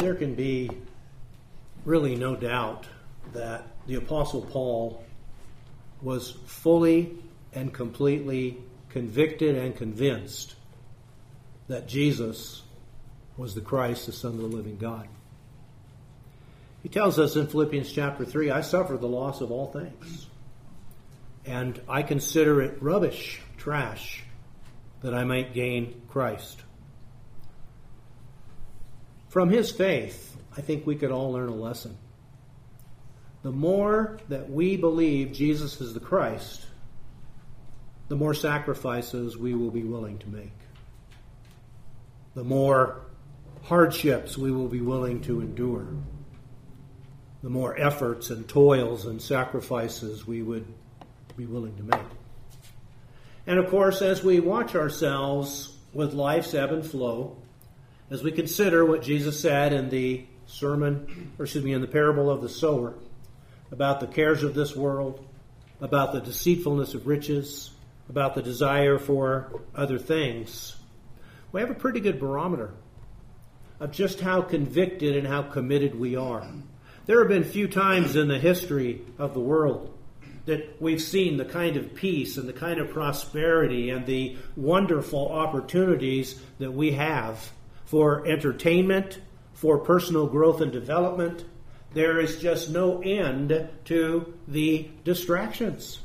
there can be really no doubt that the Apostle Paul was fully and completely convicted and convinced that Jesus was the Christ, the Son of the living God. He tells us in Philippians chapter 3, I suffer the loss of all things, and I consider it rubbish, trash, that I might gain Christ. From his faith, I think we could all learn a lesson. The more that we believe Jesus is the Christ, the more sacrifices we will be willing to make. The more hardships we will be willing to endure. The more efforts and toils and sacrifices we would be willing to make. And of course, as we watch ourselves with life's ebb and flow, as we consider what Jesus said in the in the parable of the sower, about the cares of this world, about the deceitfulness of riches, about the desire for other things, we have a pretty good barometer of just how convicted and how committed we are. There have been few times in the history of the world that we've seen the kind of peace and the kind of prosperity and the wonderful opportunities that we have for entertainment, for personal growth and development. There is just no end to the distractions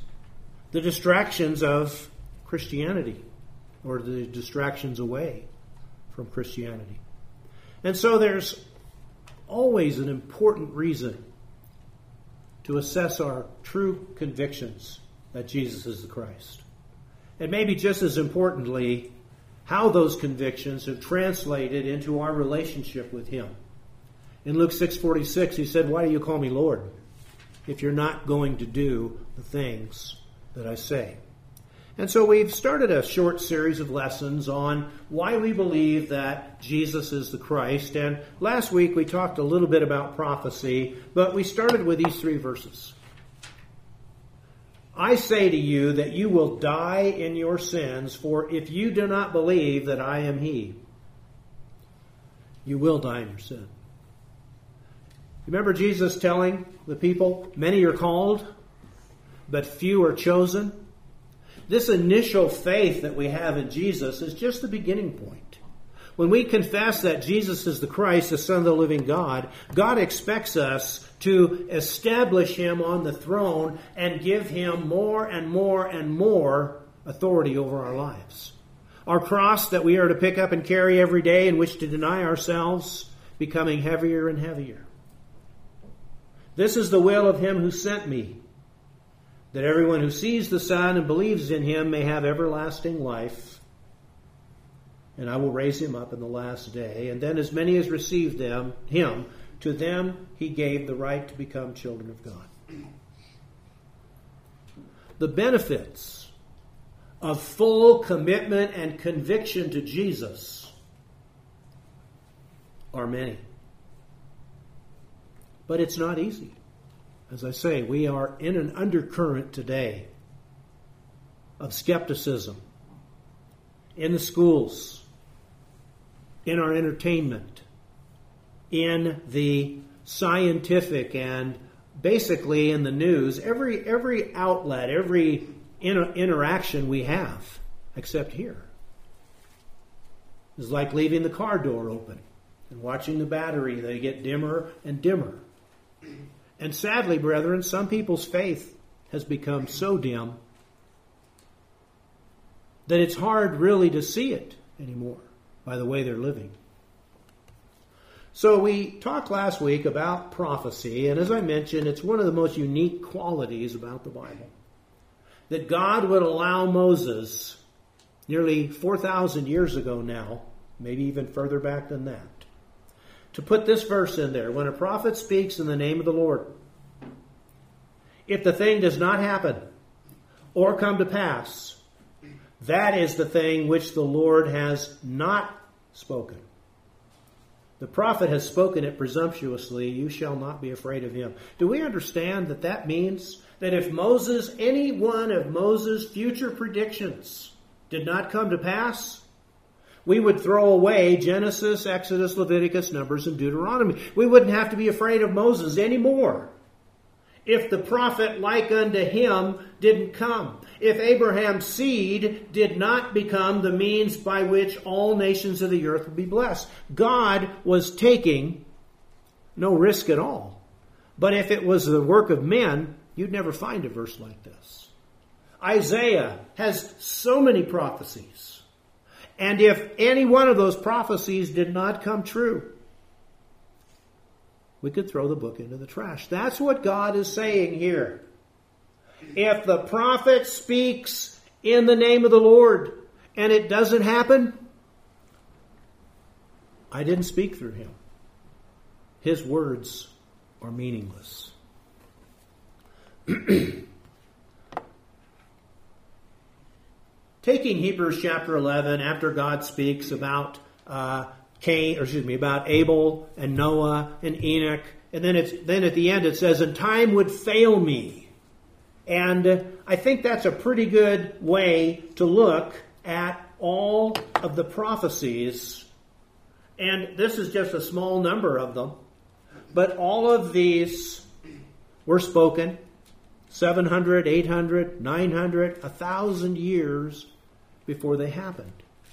of Christianity, or the distractions away from Christianity. And so there's always an important reason to assess our true convictions that Jesus is the Christ. And maybe just as importantly, how those convictions have translated into our relationship with Him. In Luke 6:46, He said, "Why do you call me Lord, if you're not going to do the things that I say?" And so we've started a short series of lessons on why we believe that Jesus is the Christ. And last week we talked a little bit about prophecy, but we started with these 3 verses. I say to you that you will die in your sins, for if you do not believe that I am He, you will die in your sin. Remember Jesus telling the people, many are called, but few are chosen? This initial faith that we have in Jesus is just the beginning point. When we confess that Jesus is the Christ, the Son of the living God, God expects us to establish Him on the throne and give Him more and more and more authority over our lives. Our cross that we are to pick up and carry every day, in which to deny ourselves, becoming heavier and heavier. This is the will of Him who sent me, that everyone who sees the Son and believes in Him may have everlasting life, and I will raise him up in the last day. And then as many as received Him, to them He gave the right to become children of God. The benefits of full commitment and conviction to Jesus are many. But it's not easy. As I say, we are in an undercurrent today of skepticism in the schools, in our entertainment, in the scientific, and basically in the news. Every outlet, every interaction we have, except here, is like leaving the car door open and watching the battery. They get dimmer and dimmer. And sadly, brethren, some people's faith has become so dim that it's hard really to see it anymore by the way they're living. So we talked last week about prophecy, and as I mentioned, it's one of the most unique qualities about the Bible. That God would allow Moses, nearly 4,000 years ago now, maybe even further back than that, to put this verse in there. When a prophet speaks in the name of the Lord, if the thing does not happen or come to pass, that is the thing which the Lord has not spoken. The prophet has spoken it presumptuously. You shall not be afraid of him. Do we understand that that means that if any one of Moses' future predictions did not come to pass, we would throw away Genesis, Exodus, Leviticus, Numbers, and Deuteronomy. We wouldn't have to be afraid of Moses anymore if the prophet like unto him didn't come. If Abraham's seed did not become the means by which all nations of the earth would be blessed. God was taking no risk at all. But if it was the work of men, you'd never find a verse like this. Isaiah has so many prophecies. And if any one of those prophecies did not come true, we could throw the book into the trash. That's what God is saying here. If the prophet speaks in the name of the Lord and it doesn't happen, I didn't speak through him. His words are meaningless. Taking Hebrews chapter 11, after God speaks about about Abel and Noah and Enoch, and then at the end it says, "And time would fail me." And I think that's a pretty good way to look at all of the prophecies. And this is just a small number of them. But all of these were spoken 700, 800, 900, 1,000 years before they happened.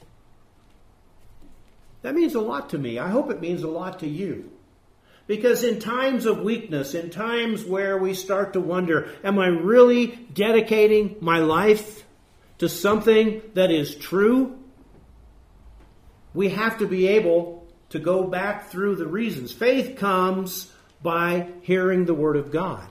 That means a lot to me. I hope it means a lot to you. Because in times of weakness, in times where we start to wonder, am I really dedicating my life to something that is true? We have to be able to go back through the reasons. Faith comes by hearing the Word of God.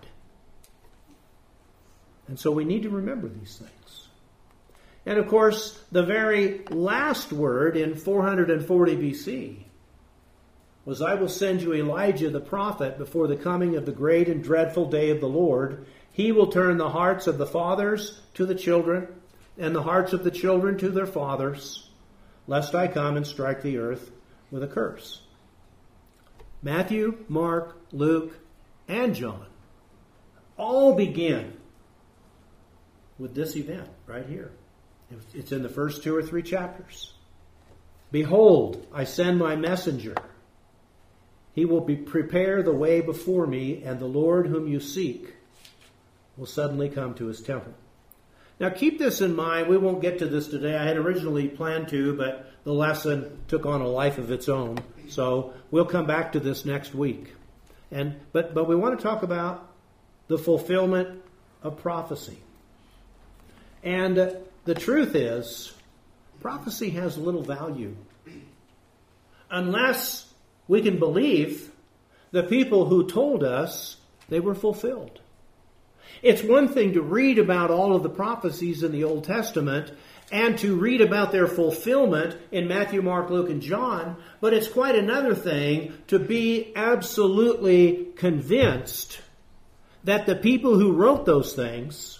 And so we need to remember these things. And of course, the very last word in 440 BC was, "I will send you Elijah the prophet before the coming of the great and dreadful day of the Lord. He will turn the hearts of the fathers to the children, and the hearts of the children to their fathers, lest I come and strike the earth with a curse." Matthew, Mark, Luke, and John all begin with this event right here. It's in the first 2 or 3 chapters. "Behold, I send my messenger. He will prepare the way before me, and the Lord whom you seek will suddenly come to his temple." Now keep this in mind. We won't get to this today. I had originally planned to, but the lesson took on a life of its own. So we'll come back to this next week. But we want to talk about the fulfillment of prophecy. And the truth is, prophecy has little value unless we can believe the people who told us they were fulfilled. It's one thing to read about all of the prophecies in the Old Testament and to read about their fulfillment in Matthew, Mark, Luke, and John, but it's quite another thing to be absolutely convinced that the people who wrote those things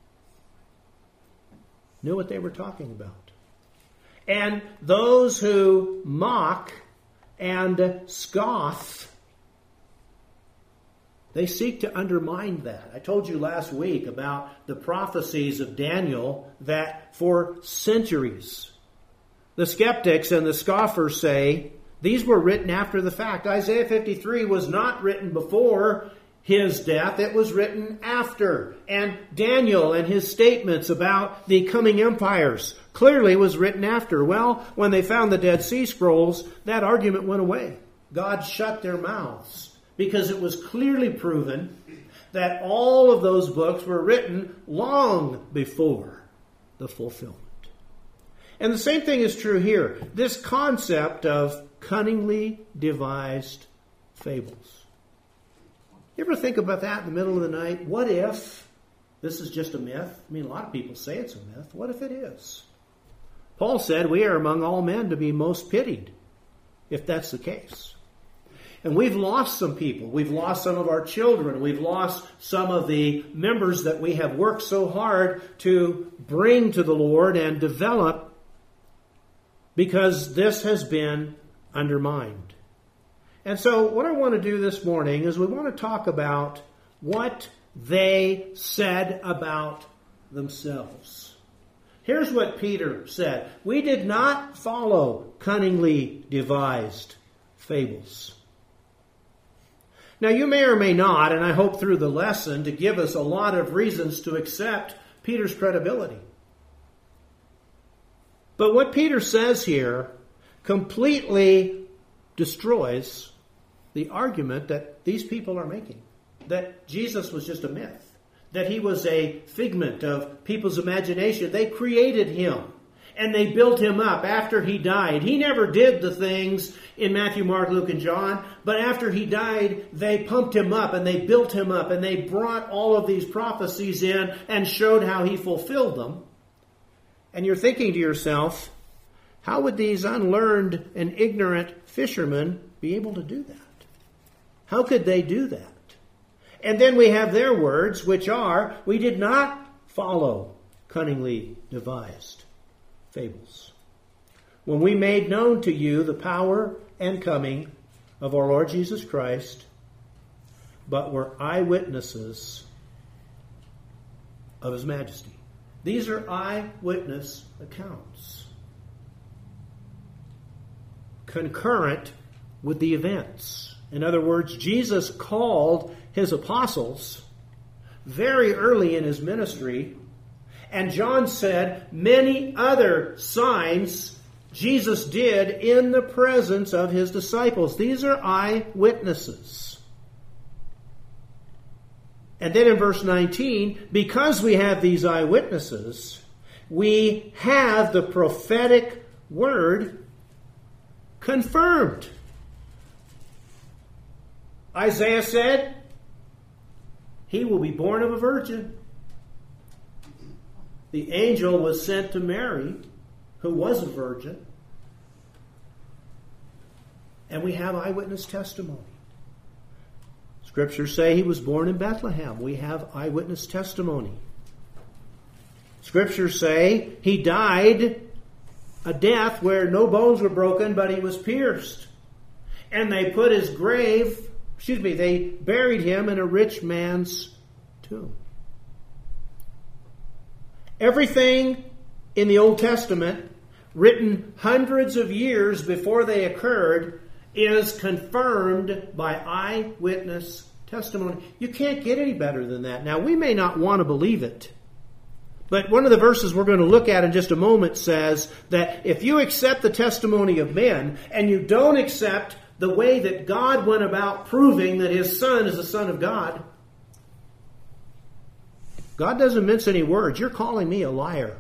knew what they were talking about. And those who mock and scoff, they seek to undermine that. I told you last week about the prophecies of Daniel that for centuries the skeptics and the scoffers say these were written after the fact. Isaiah 53 was not written before his death, it was written after. And Daniel and his statements about the coming empires clearly was written after. Well, when they found the Dead Sea Scrolls, that argument went away. God shut their mouths because it was clearly proven that all of those books were written long before the fulfillment. And the same thing is true here. This concept of cunningly devised fables. You ever think about that in the middle of the night? What if this is just a myth? I mean, a lot of people say it's a myth. What if it is? Paul said we are among all men to be most pitied, if that's the case. And we've lost some people. We've lost some of our children. We've lost some of the members that we have worked so hard to bring to the Lord and develop because this has been undermined. And so what I want to do this morning is we want to talk about what they said about themselves. Here's what Peter said. We did not follow cunningly devised fables. Now, you may or may not, and I hope through the lesson, to give us a lot of reasons to accept Peter's credibility. But what Peter says here completely destroys the argument that these people are making, that Jesus was just a myth, that he was a figment of people's imagination. They created him, and they built him up after he died. He never did the things in Matthew, Mark, Luke, and John, but after he died, they pumped him up, and they built him up, and they brought all of these prophecies in and showed how he fulfilled them. And you're thinking to yourself, how would these unlearned and ignorant fishermen be able to do that? How could they do that? And then we have their words, which are, we did not follow cunningly devised fables. When we made known to you the power and coming of our Lord Jesus Christ, but were eyewitnesses of his majesty. These are eyewitness accounts, concurrent with the events. In other words, Jesus called his apostles very early in his ministry, and John said many other signs Jesus did in the presence of his disciples. These are eyewitnesses. And then in verse 19, because we have these eyewitnesses, we have the prophetic word confirmed. Isaiah said, he will be born of a virgin. The angel was sent to Mary, who was a virgin. And we have eyewitness testimony. Scriptures say he was born in Bethlehem. We have eyewitness testimony. Scriptures say he died a death where no bones were broken, but he was pierced. And they put his grave, they buried him in a rich man's tomb. Everything in the Old Testament, written hundreds of years before they occurred, is confirmed by eyewitness testimony. You can't get any better than that. Now, we may not want to believe it, but one of the verses we're going to look at in just a moment says that if you accept the testimony of men and you don't accept the way that God went about proving that his Son is the Son of God, God doesn't mince any words. You're calling me a liar.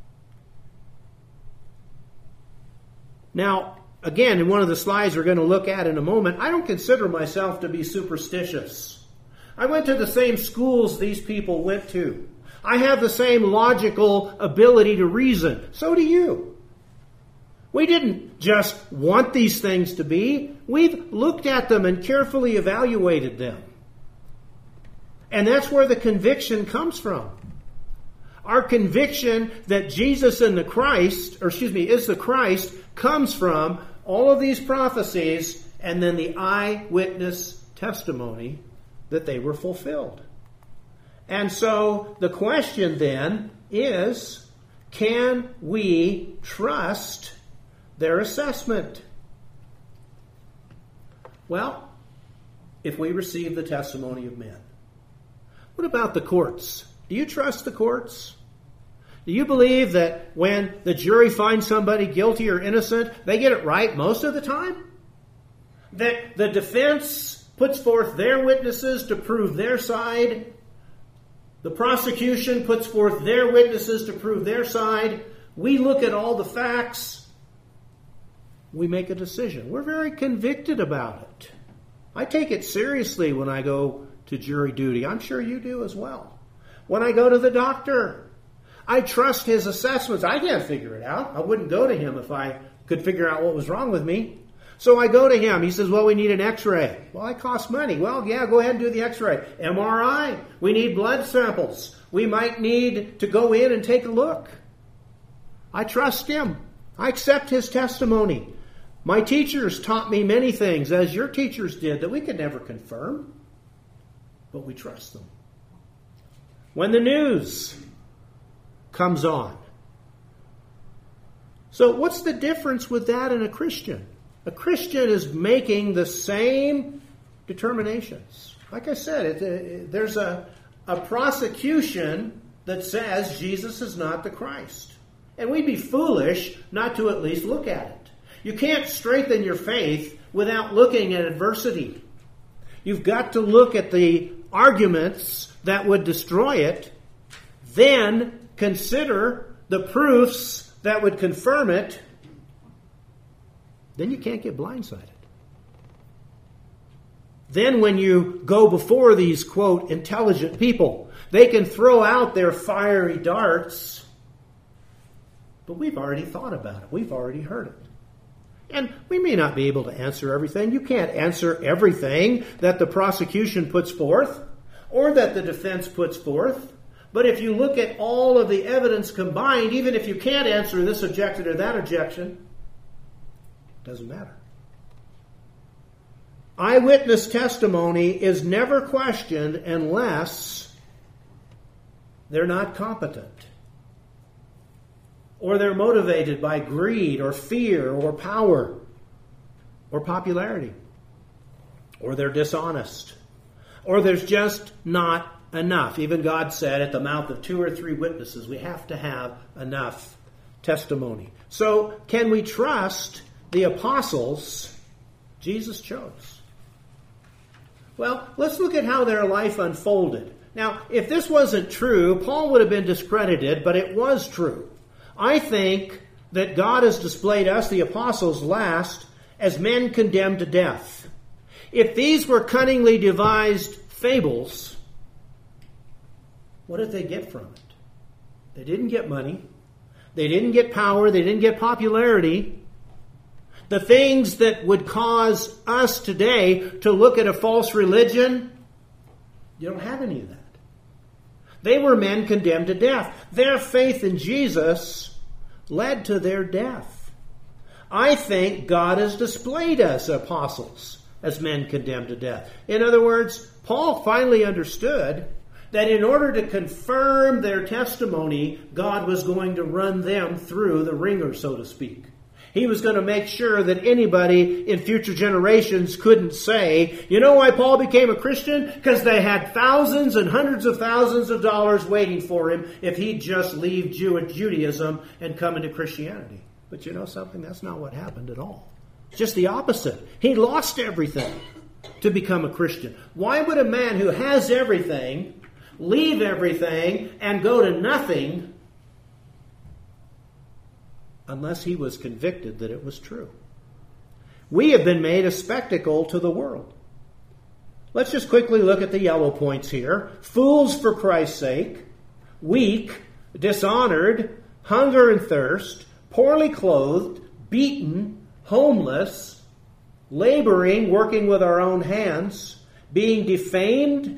Now, again, in one of the slides we're going to look at in a moment, I don't consider myself to be superstitious. I went to the same schools these people went to. I have the same logical ability to reason. So do you. We didn't just want these things to be. We've looked at them and carefully evaluated them. And that's where the conviction comes from. Our conviction that Jesus is the Christ comes from all of these prophecies and then the eyewitness testimony that they were fulfilled. And so the question then is, can we trust their assessment? Well, if we receive the testimony of men. What about the courts? Do you trust the courts? Do you believe that when the jury finds somebody guilty or innocent, they get it right most of the time? That the defense puts forth their witnesses to prove their side? The prosecution puts forth their witnesses to prove their side? We look at all the facts. We make a decision. We're very convicted about it. I take it seriously when I go to jury duty. I'm sure you do as well. When I go to the doctor, I trust his assessments. I can't figure it out. I wouldn't go to him if I could figure out what was wrong with me. So I go to him. He says, well, we need an x-ray. Well, it costs money. Well, yeah, go ahead and do the x-ray. MRI. We need blood samples. We might need to go in and take a look. I trust him. I accept his testimony. My teachers taught me many things, as your teachers did, that we could never confirm. But we trust them. When the news comes on, So what's the difference with that and a Christian? A Christian is making the same determinations. Like I said, there's a prosecution that says Jesus is not the Christ. And we'd be foolish not to at least look at it. You can't strengthen your faith without looking at adversity. You've got to look at the arguments that would destroy it, then consider the proofs that would confirm it. Then you can't get blindsided. Then when you go before these, quote, intelligent people, they can throw out their fiery darts, but we've already thought about it. We've already heard it. And we may not be able to answer everything. You can't answer everything that the prosecution puts forth or that the defense puts forth. But if you look at all of the evidence combined, even if you can't answer this objection or that objection, it doesn't matter. Eyewitness testimony is never questioned unless they're not competent, or they're motivated by greed or fear or power or popularity, or they're dishonest, or there's just not enough. Even God said at the mouth of 2 or 3 witnesses, we have to have enough testimony. So can we trust the apostles Jesus chose? Well, let's look at how their life unfolded. Now, if this wasn't true, Paul would have been discredited, but it was true. I think that God has displayed us, the apostles, last as men condemned to death. If these were cunningly devised fables, what did they get from it? They didn't get money. They didn't get power. They didn't get popularity. The things that would cause us today to look at a false religion, you don't have any of that. They were men condemned to death. Their faith in Jesus led to their death. I think God has displayed us apostles as men condemned to death. In other words, Paul finally understood that in order to confirm their testimony, God was going to run them through the ringer, so to speak. He was going to make sure that anybody in future generations couldn't say, you know why Paul became a Christian? Because they had thousands and hundreds of thousands of dollars waiting for him if he'd just leave Judaism and come into Christianity. But you know something? That's not what happened at all. Just the opposite. He lost everything to become a Christian. Why would a man who has everything leave everything and go to nothing unless he was convicted that it was true? We have been made a spectacle to the world. Let's just quickly look at the yellow points here. Fools for Christ's sake, weak, dishonored, hunger and thirst, poorly clothed, beaten, homeless, laboring, working with our own hands, being defamed,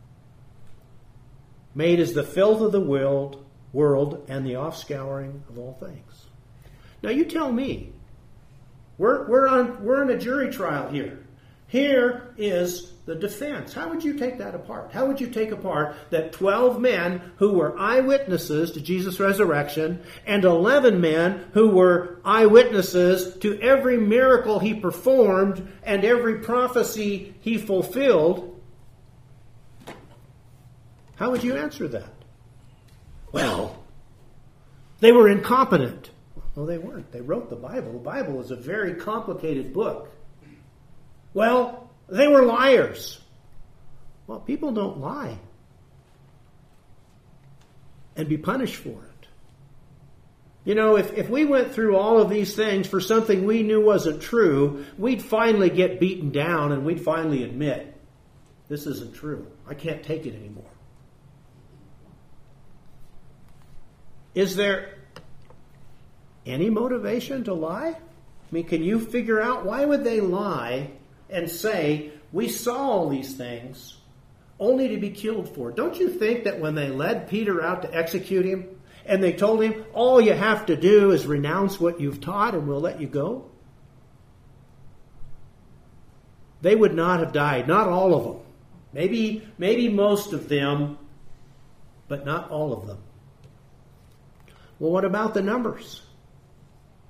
made as the filth of the world and the offscouring of all things. Now you tell me. We're in a jury trial here. Here is the defense. How would you take that apart? How would you take apart that 12 men who were eyewitnesses to Jesus' resurrection and 11 men who were eyewitnesses to every miracle he performed and every prophecy he fulfilled? How would you answer that? Well, they were incompetent. Well, they weren't. They wrote the Bible. The Bible is a very complicated book. Well, they were liars. Well, people don't lie and be punished for it. You know, if we went through all of these things for something we knew wasn't true, we'd finally get beaten down and we'd finally admit, this isn't true. I can't take it anymore. Is there any motivation to lie? I mean, can you figure out why would they lie and say, we saw all these things only to be killed for? Don't you think that when they led Peter out to execute him and they told him, all you have to do is renounce what you've taught and we'll let you go? They would not have died. Not all of them. Maybe most of them, but not all of them. Well, what about the numbers?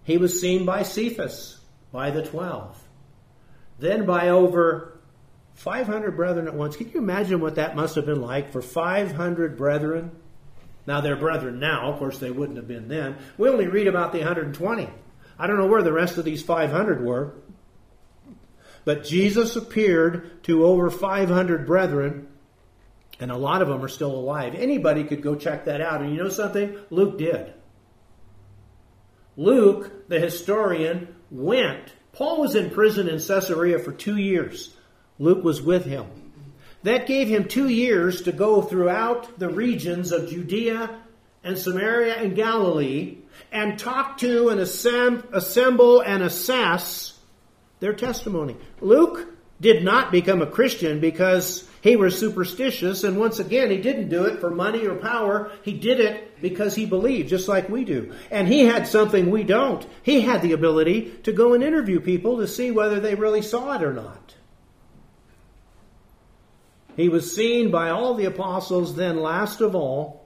He was seen by Cephas, by the 12. Then by over 500 brethren at once. Can you imagine what that must have been like for 500 brethren? Now they're brethren now. Of course, they wouldn't have been then. We only read about the 120. I don't know where the rest of these 500 were. But Jesus appeared to over 500 brethren, and a lot of them are still alive. Anybody could go check that out. And you know something? Luke did. Luke, the historian, went. Paul was in prison in Caesarea for 2 years. Luke was with him. That gave him 2 years to go throughout the regions of Judea and Samaria and Galilee and talk to and assemble and assess their testimony. Luke did not become a Christian because he was superstitious, and once again, he didn't do it for money or power. He did it because he believed, just like we do. And he had something we don't. He had the ability to go and interview people to see whether they really saw it or not. He was seen by all the apostles, then last of all,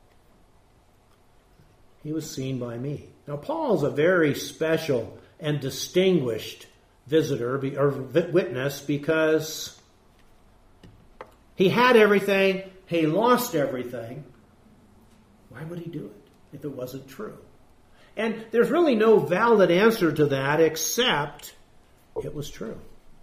he was seen by me. Now, Paul's a very special and distinguished visitor or witness because he had everything, he lost everything. Why would he do it if it wasn't true? And there's really no valid answer to that except it was true.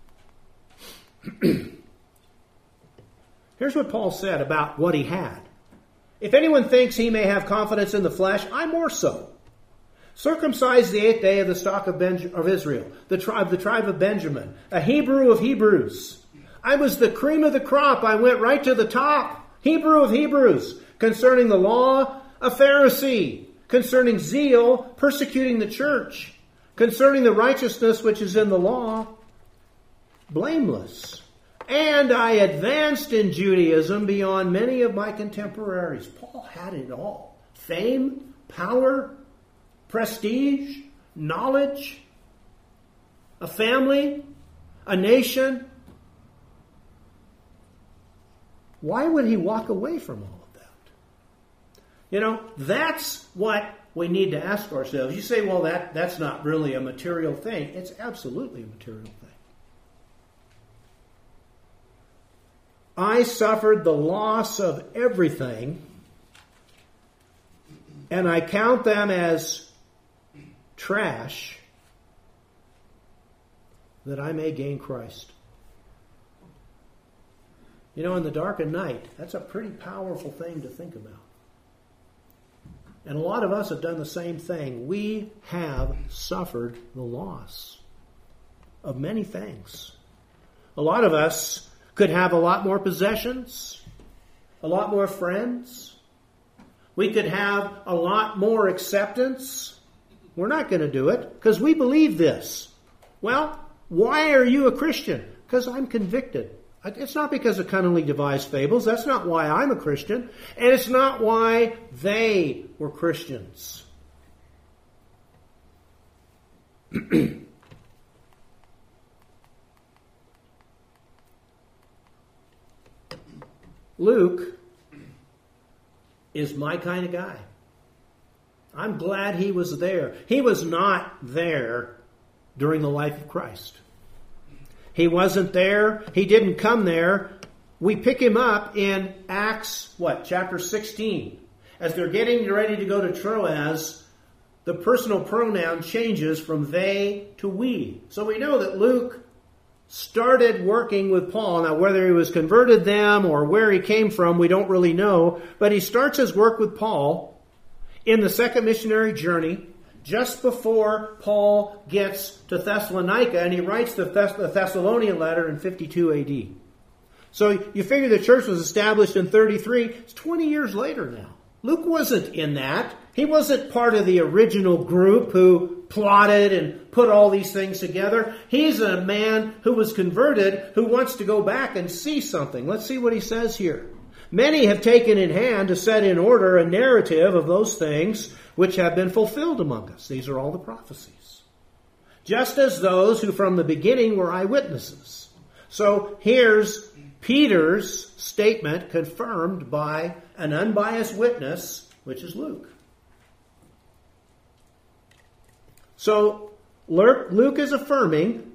Here's what Paul said about what he had. If anyone thinks he may have confidence in the flesh, I more so. Circumcised the 8th day of the stock of Israel, the tribe of Benjamin, a Hebrew of Hebrews. I was the cream of the crop. I went right to the top. Hebrew of Hebrews. Concerning the law, a Pharisee. Concerning zeal, persecuting the church. Concerning the righteousness which is in the law, blameless. And I advanced in Judaism beyond many of my contemporaries. Paul had it all. Fame, power, prestige, knowledge, a family, a nation. Why would he walk away from all of that? You know, that's what we need to ask ourselves. You say, well, that's not really a material thing. It's absolutely a material thing. I suffered the loss of everything, and I count them as trash that I may gain Christ. You know, in the dark of night, that's a pretty powerful thing to think about. And a lot of us have done the same thing. We have suffered the loss of many things. A lot of us could have a lot more possessions, a lot more friends. We could have a lot more acceptance. We're not going to do it because we believe this. Well, why are you a Christian? Because I'm convicted. It's not because of cunningly devised fables. That's not why I'm a Christian. And it's not why they were Christians. Luke is my kind of guy. I'm glad he was there. He was not there during the life of Christ. He wasn't there. He didn't come there. We pick him up in Acts, chapter 16. As they're getting ready to go to Troas, the personal pronoun changes from they to we. So we know that Luke started working with Paul. Now, whether he was converted them or where he came from, we don't really know. But he starts his work with Paul in the second missionary journey just before Paul gets to Thessalonica, and he writes the Thessalonian letter in 52 AD. So you figure the church was established in 33. It's 20 years later now. Luke wasn't in that. He wasn't part of the original group who plotted and put all these things together. He's a man who was converted who wants to go back and see something. Let's see what he says here. Many have taken in hand to set in order a narrative of those things which have been fulfilled among us. These are all the prophecies. Just as those who from the beginning were eyewitnesses. So here's Peter's statement confirmed by an unbiased witness, which is Luke. So Luke is affirming,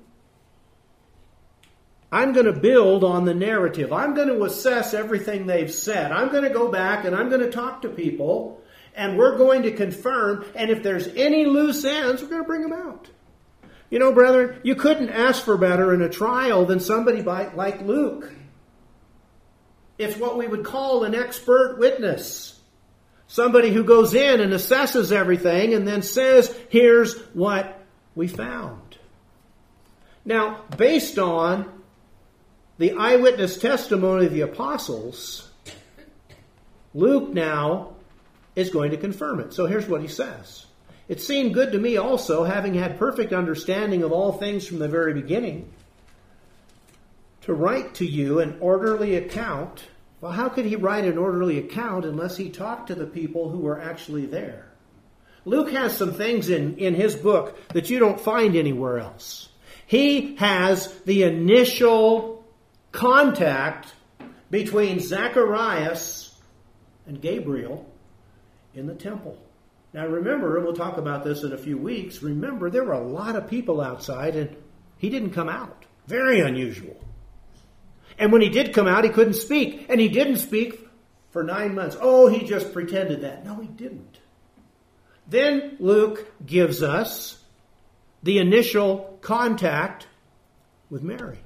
I'm going to build on the narrative. I'm going to assess everything they've said. I'm going to go back and I'm going to talk to people, and we're going to confirm, and if there's any loose ends, we're going to bring them out. You know, brethren, you couldn't ask for better in a trial than somebody like Luke. It's what we would call an expert witness. Somebody who goes in and assesses everything and then says, here's what we found. Now, based on the eyewitness testimony of the apostles, Luke now is going to confirm it. So here's what he says. It seemed good to me also, having had perfect understanding of all things from the very beginning, to write to you an orderly account. Well, how could he write an orderly account unless he talked to the people who were actually there? Luke has some things in his book that you don't find anywhere else. He has the initial contact between Zacharias and Gabriel in the temple. Now remember, and we'll talk about this in a few weeks, remember there were a lot of people outside and he didn't come out. Very unusual. And when he did come out, he couldn't speak. And he didn't speak for 9 months. Oh, he just pretended that. No, he didn't. Then Luke gives us the initial contact with Mary.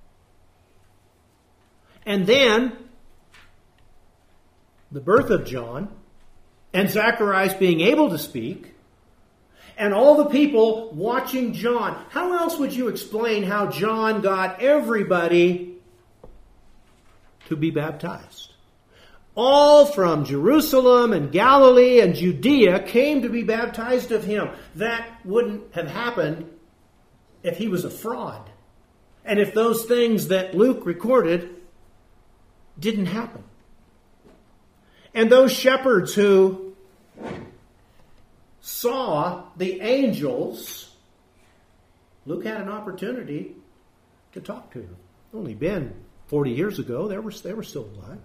And then the birth of John and Zacharias being able to speak and all the people watching John. How else would you explain how John got everybody to be baptized? All from Jerusalem and Galilee and Judea came to be baptized of him. That wouldn't have happened if he was a fraud. And if those things that Luke recorded didn't happen. And those shepherds who saw the angels, Luke had an opportunity to talk to them. Only been 40 years ago, they were still alive.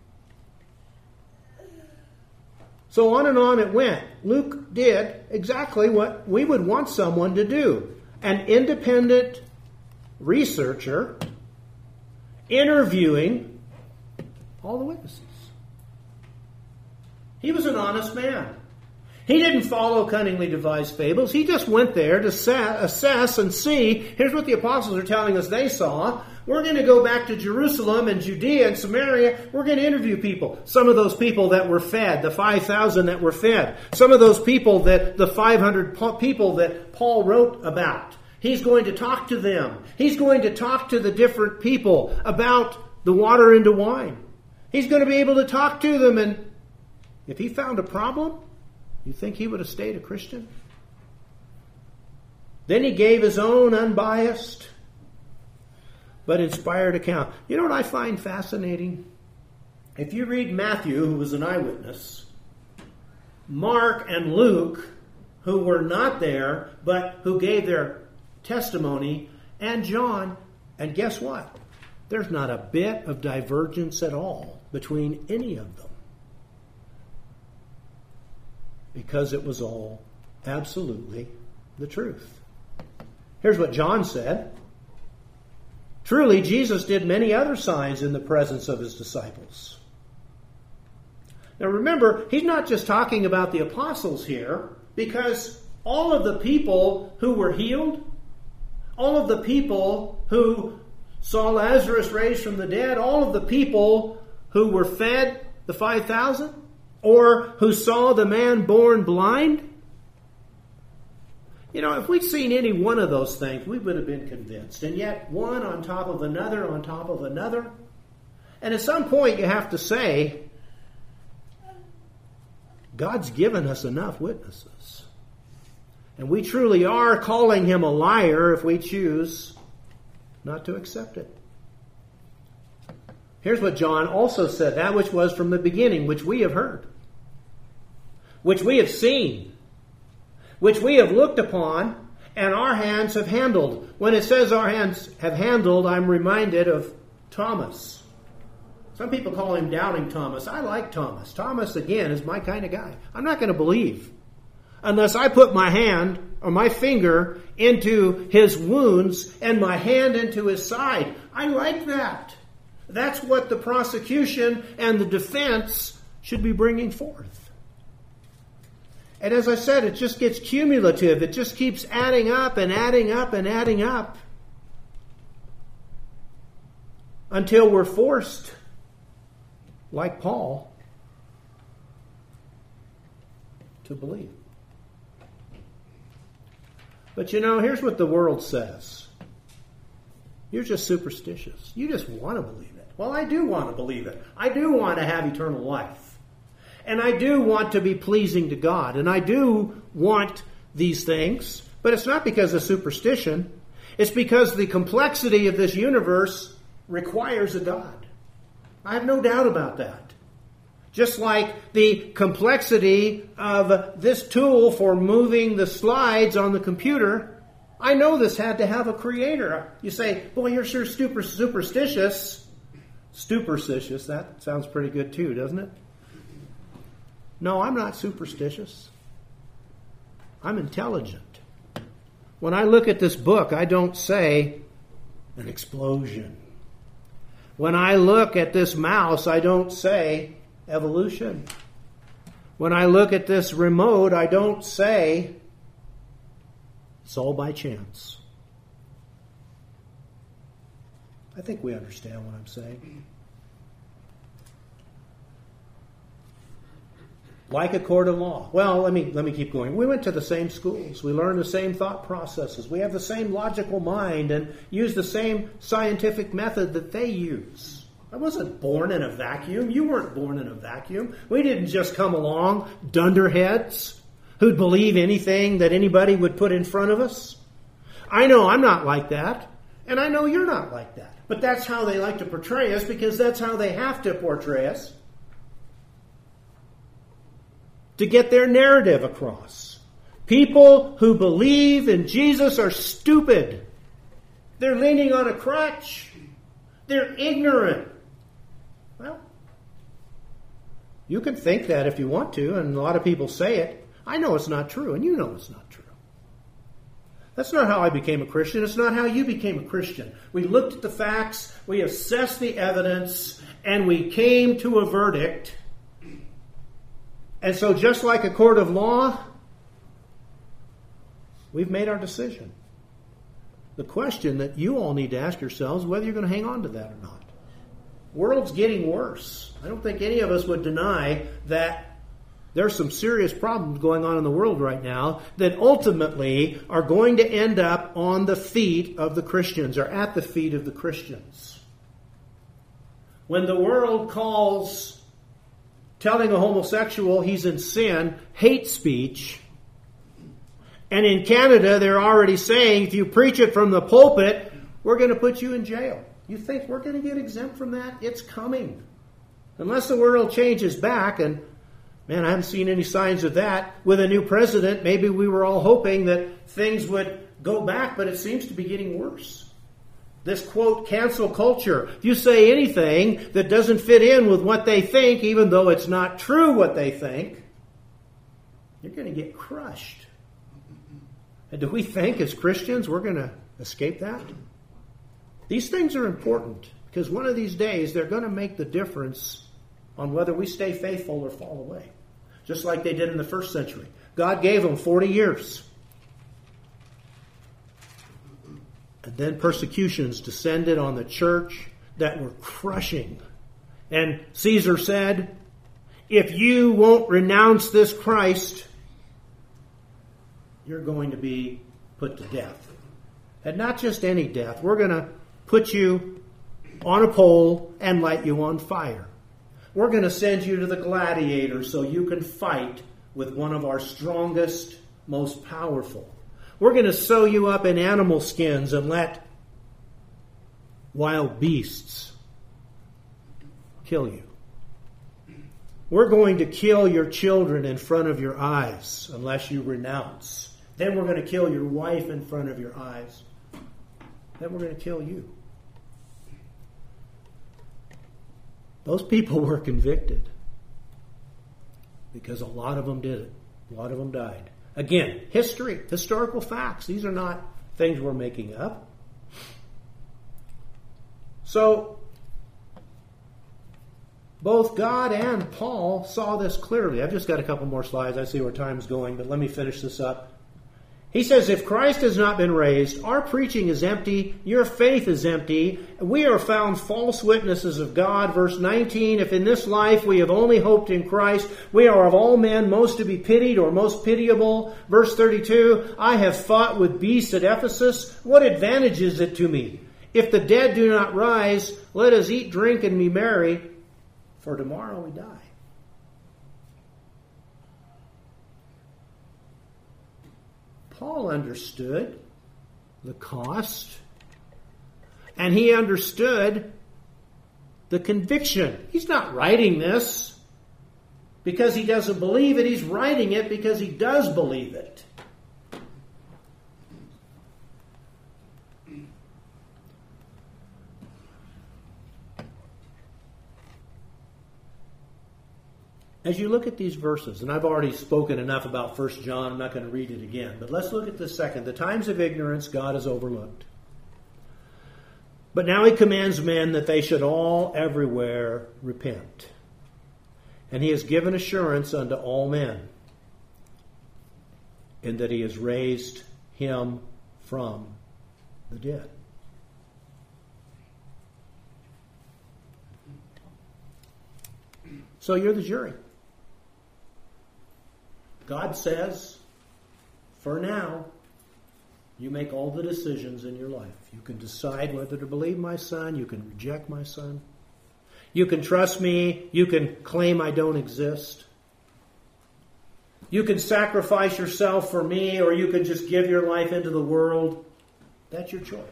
So on and on it went. Luke did exactly what we would want someone to do. An independent researcher interviewing all the witnesses. He was an honest man. He didn't follow cunningly devised fables. He just went there to assess and see, here's what the apostles are telling us they saw. We're going to go back to Jerusalem and Judea and Samaria. We're going to interview people. Some of those people that were fed, the 5,000 that were fed. Some of those people, the 500 people that Paul wrote about. He's going to talk to them. He's going to talk to the different people about the water into wine. He's going to be able to talk to them, and if he found a problem, you think he would have stayed a Christian? Then he gave his own unbiased but inspired account. You know what I find fascinating? If you read Matthew, who was an eyewitness, Mark and Luke, who were not there, but who gave their testimony, and John, and guess what? There's not a bit of divergence at all between any of them. Because it was all absolutely the truth. Here's what John said. Truly, Jesus did many other signs in the presence of his disciples. Now remember, he's not just talking about the apostles here, because all of the people who were healed, all of the people who saw Lazarus raised from the dead, all of the people who were fed, the 5,000, or who saw the man born blind. You know, if we'd seen any one of those things, we would have been convinced. And yet, one on top of another on top of another. And at some point, you have to say, God's given us enough witnesses. And we truly are calling him a liar if we choose not to accept it. Here's what John also said, that which was from the beginning, which we have heard, which we have seen, which we have looked upon, and our hands have handled. When it says our hands have handled, I'm reminded of Thomas. Some people call him Doubting Thomas. I like Thomas. Thomas, again, is my kind of guy. I'm not going to believe unless I put my hand or my finger into his wounds and my hand into his side. I like that. That's what the prosecution and the defense should be bringing forth. And as I said, it just gets cumulative. It just keeps adding up and adding up and adding up until we're forced, like Paul, to believe. But here's what the world says. You're just superstitious. You just want to believe it. Well, I do want to believe it. I do want to have eternal life. And I do want to be pleasing to God. And I do want these things. But it's not because of superstition. It's because the complexity of this universe requires a God. I have no doubt about that. Just like the complexity of this tool for moving the slides on the computer, I know this had to have a creator. You say, boy, you're sure superstitious. Superstitious, that sounds pretty good too, doesn't it? No, I'm not superstitious. I'm intelligent. When I look at this book, I don't say an explosion. When I look at this mouse, I don't say evolution. When I look at this remote, I don't say it's all by chance. I think we understand what I'm saying. Like a court of law. Well, let me keep going. We went to the same schools. We learned the same thought processes. We have the same logical mind and use the same scientific method that they use. I wasn't born in a vacuum. You weren't born in a vacuum. We didn't just come along dunderheads who'd believe anything that anybody would put in front of us. I know I'm not like that, and I know you're not like that. But that's how they like to portray us, because that's how they have to portray us to get their narrative across. People who believe in Jesus are stupid. They're leaning on a crutch. They're ignorant. Well, you can think that if you want to, and a lot of people say it. I know it's not true, and you know it's not true. That's not how I became a Christian. It's not how you became a Christian. We looked at the facts, we assessed the evidence, and we came to a verdict. And so just like a court of law, we've made our decision. The question that you all need to ask yourselves is whether you're going to hang on to that or not. The world's getting worse. I don't think any of us would deny that there's some serious problems going on in the world right now that ultimately are going to end up on the feet of the Christians, or at the feet of the Christians. When the world calls telling a homosexual he's in sin hate speech, and in Canada they're already saying if you preach it from the pulpit, we're going to put you in jail. You think we're going to get exempt from that? It's coming. Unless the world changes back, and man, I haven't seen any signs of that. With a new president, maybe we were all hoping that things would go back, but it seems to be getting worse. This, quote, cancel culture. If you say anything that doesn't fit in with what they think, even though it's not true what they think, you're going to get crushed. And do we think as Christians we're going to escape that? These things are important because one of these days they're going to make the difference on whether we stay faithful or fall away. Just like they did in the first century. God gave them 40 years. And then persecutions descended on the church that were crushing. And Caesar said, if you won't renounce this Christ, you're going to be put to death. And not just any death. We're going to put you on a pole and light you on fire. We're going to send you to the gladiators so you can fight with one of our strongest, most powerful. We're going to sew you up in animal skins and let wild beasts kill you. We're going to kill your children in front of your eyes unless you renounce. Then we're going to kill your wife in front of your eyes. Then we're going to kill you. Those people were convicted because a lot of them did it. A lot of them died. Again, history, historical facts. These are not things we're making up. So, both God and Paul saw this clearly. I've just got a couple more slides. I see where time's going, but let me finish this up. He says, if Christ has not been raised, our preaching is empty, your faith is empty, we are found false witnesses of God. Verse 19, if in this life we have only hoped in Christ, we are of all men most to be pitied or most pitiable. Verse 32, I have fought with beasts at Ephesus. What advantage is it to me? If the dead do not rise, let us eat, drink, and be merry, for tomorrow we die. Paul understood the cost, and he understood the conviction. He's not writing this because he doesn't believe it. He's writing it because he does believe it. As you look at these verses, and I've already spoken enough about 1 John, I'm not going to read it again, but let's look at this second. The times of ignorance God has overlooked. But now he commands men that they should all everywhere repent. And he has given assurance unto all men, in that he has raised him from the dead. So you're the jury. God says, for now, you make all the decisions in your life. You can decide whether to believe my son. You can reject my son. You can trust me. You can claim I don't exist. You can sacrifice yourself for me, or you can just give your life into the world. That's your choice.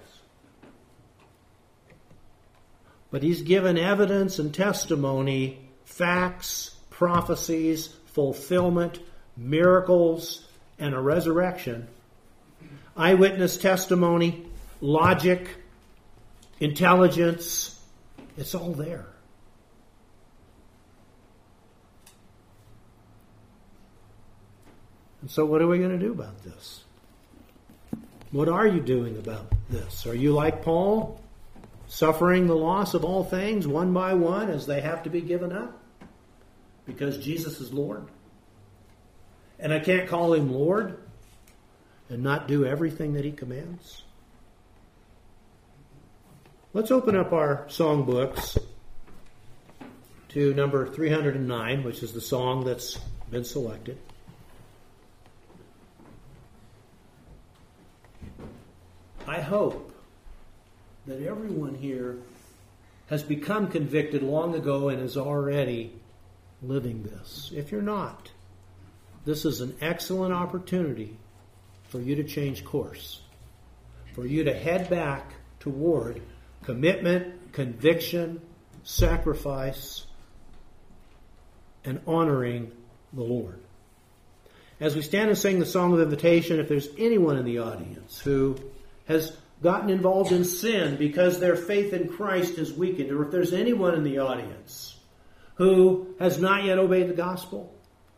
But he's given evidence and testimony, facts, prophecies, fulfillment, miracles, and a resurrection. Eyewitness testimony, logic, intelligence, it's all there. And so what are we going to do about this? What are you doing about this? Are you like Paul, suffering the loss of all things one by one as they have to be given up? Because Jesus is Lord. And I can't call him Lord and not do everything that he commands. Let's open up our songbooks to number 309, which is the song that's been selected. I hope that everyone here has become convicted long ago and is already living this. If you're not, this is an excellent opportunity for you to change course, for you to head back toward commitment, conviction, sacrifice, and honoring the Lord. As we stand and sing the song of invitation, if there's anyone in the audience who has gotten involved in sin because their faith in Christ is weakened, or if there's anyone in the audience who has not yet obeyed the gospel,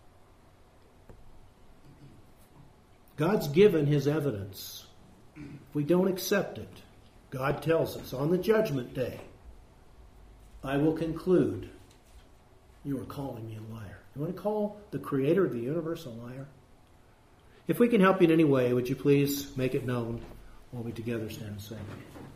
God's given his evidence. If we don't accept it, God tells us on the judgment day, I will conclude you are calling me a liar. You want to call the creator of the universe a liar? If we can help you in any way, would you please make it known while we together stand and sing?